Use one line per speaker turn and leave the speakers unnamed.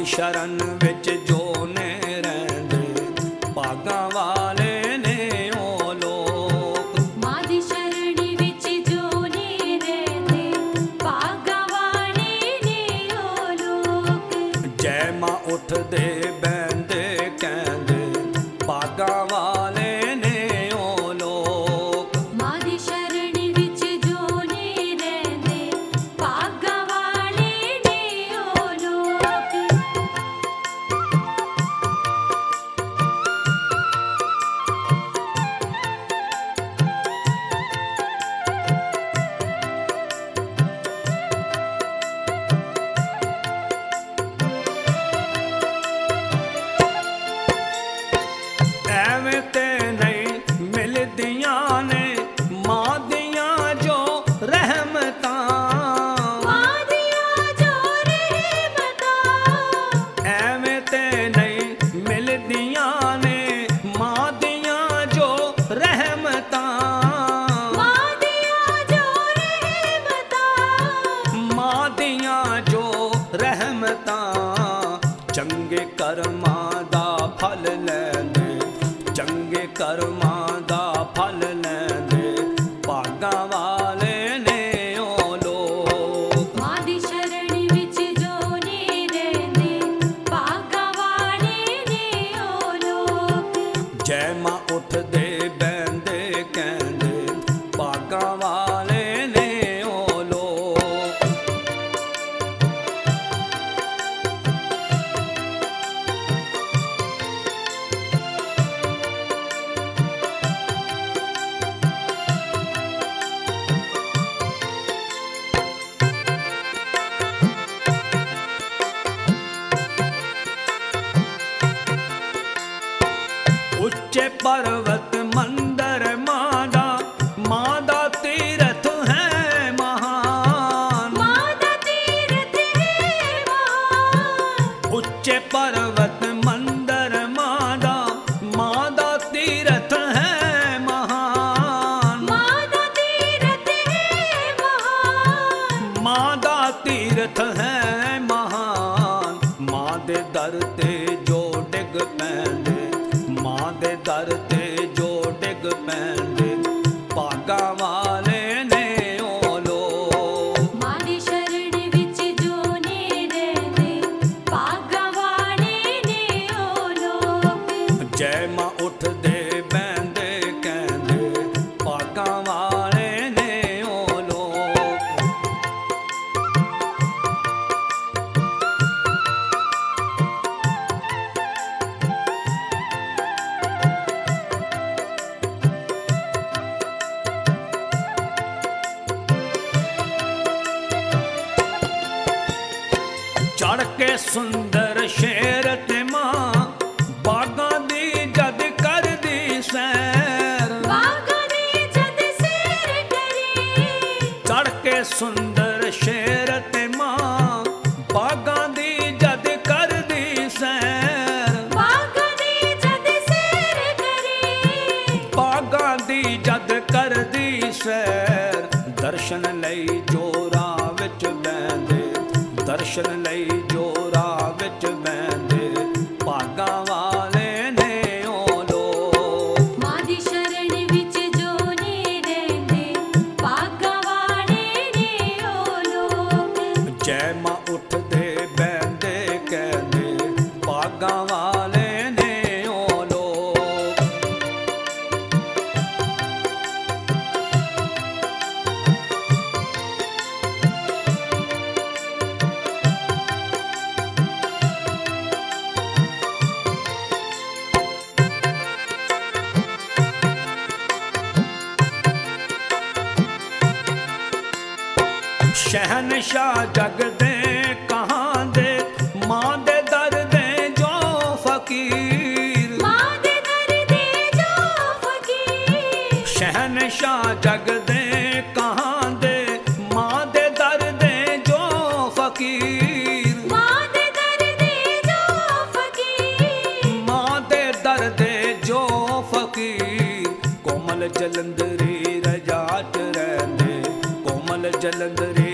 शरण विच जो ने रहंदे भागां वाले ने ओ लोक।
मां दी शरण विच जो ने रहंदे भागां वाले ने ओ लोक।
जय मां उठदे बैंदे कहंदे भागां वाले ने ओ लोक।
मां दी शरण विच जो ने रहंदे भागां वाले ने ओ लोक।
ਐਵੇਂ ਤੇ ਨਹੀਂ ਮਿਲਦੀਆਂ ਨੇ ਮਾਂ ਦੀਆਂ ਜੋ ਰਹਿਮਤਾਂ।
ਮਾਂ ਦੀਆਂ ਜੋ ਰਹਿਮਤਾਂ।
ਐਵੇਂ ਤੇ ਨਹੀਂ ਮਿਲਦੀਆਂ ਨੇ ਮਾਂ ਦੀਆਂ ਜੋ ਰਹਿਮਤਾਂ।
ਮਾਂ ਦੀਆਂ ਜੋ ਰਹਿਮਤਾਂ।
ਮਾਂ ਦੀਆਂ ਜੋ ਰਹਿਮਤਾਂ ਚੰਗੇ ਕਰਮਾਂ ਦਾ ਫਲ ਲੈਂਦੇ ਚੰਗੇ ਕਰਮਾਂ ਦਾ ਫਲ ਲੈਂਦੇ ਭਾਗਾਂ ਵਾਲੇ ਨੇ ਉਹ ਲੋਕ।
ਮਾਂ ਦੀ ਸ਼ਰਨ ਵਿੱਚ ਜੋ ਨੇ ਰਹਿੰਦੇ ਭਾਗਾਂ ਵਾਲੇ ਨੇ ਉਹ ਲੋਕ।
ਜੈ ਮਾਂ ਉੱਠਦੇ ਬਹਿੰਦੇ ਕਹਿੰਦੇ ਭਾਗਾਂ ਵਾਲੇ ਨੇ ਉਹ ਲੋਕ। ਉੱਚੇ ਪਰਵਤ ਮੰਦਰ ਮਾਂ ਦਾ ਤੀਰਥ ਹੈ ਮਹਾਨ।
ਮਾਂ ਦਾ ਤੀਰਥ ਹੈ ਮਹਾਨ।
ਉੱਚੇ ਪਰਵਤ ਮੰਦਰ ਮਾਂ ਦਾ ਤੀਰਥ ਹੈ ਮਹਾਨ।
ਮਾਂ ਦਾ ਤੀਰਥ ਹੈ ਮਹਾਨ।
ਮਾਂ ਦਾ ਤੀਰਥ ਹੈ ਮਹਾਨ। ਮਾਂ ਦੇ ਦਰ ਤੇ ਜੋ ਡਿੱਗ ਪੈਂਦੇ ਮਾਂ ਦੇ ਦਰ ਤੇ ਜੋ ਡਿੱਗ ਪੈਂਦੇ ਭਾਗਾਂ ਵਾਲੇ ਨੇ ਉਹ ਲੋਕ।
ਮਾਂ ਦੀ ਸ਼ਰਨ ਵਿੱਚ ਜੋ ਨੇ ਰਹਿੰਦੇ ਭਾਗਾਂ ਵਾਲੇ ਨੇ ਉਹ ਲੋਕ।
ਜੈ ਮਾਂ ਉੱਠਦੇ ਬਹਿੰਦੇ ਕਹਿੰਦੇ ਭਾਗਾਂ ਵਾਲੇ ਨੇ ਉਹ ਲੋਕ। ਚੜ ਕੇ ਸੁੰਦਰ ਸ਼ੇਰ ਤੇ ਮਾਂ ਬਾਗਾਂ ਦੀ ਜਦ ਕਰਦੀ ਸੈਰ।
ਬਾਗਾਂ ਦੀ ਜਦ ਸੈਰ ਕਰੀ।
ਚੜ ਕੇ ਸੁੰਦਰ ਸ਼ੇਰ ਤੇ ਮਾਂ ਬਾਗਾਂ ਦੀ ਜਦ ਕਰਦੀ ਸੈਰ।
ਬਾਗਾਂ ਦੀ ਜਦ ਸੈਰ ਕਰੀ।
ਬਾਗਾਂ ਦੀ ਜਦ ਕਰਦੀ ਸੈਰ ਦਰਸ਼ਨ ਲਈ ਜੋ ਰਾਹ ਵਿੱਚ ਬਹਿੰਦੇ ਦਰਸ਼ਨ ਲਈ ਜੋ ਰਾਹ ਵਿੱਚ ਬਹਿੰਦੇ ਭਾਗਾਂ ਵਾਲੇ ਨੇ ਉਹ ਲੋਕ।
ਮਾਂ ਦੀ ਸ਼ਰਨ ਵਿੱਚ ਜੋ ਨੇ ਰਹਿੰਦੇ ਭਾਗਾਂ ਵਾਲੇ ਨੇ ਉਹ ਲੋਕ।
ਜੈ ਮਾਂ ਉੱਠਦੇ ਬਹਿੰਦੇ ਕਹਿੰਦੇ ਭਾਗਾਂ ਵਾਲੇ ਨੇ ਉਹ ਲੋਕ। शहनशाह जग दे कहाँ दे माँ दे दर दे जो फकीर।
मां ਦੇ ਦਰ ਦੇ ਜੋ ਫਕੀਰ।
शहनशाह जग दे कहाँ दे माँ दे दर दे जो फकीर।
ਮਾਂ ਦੇ ਦਰ ਦੇ ਜੋ ਫਕੀਰ।
माँ दे दर दे जो फकीर कोमल जलंधरी रजा च रहिंदे कोमल जलंधरी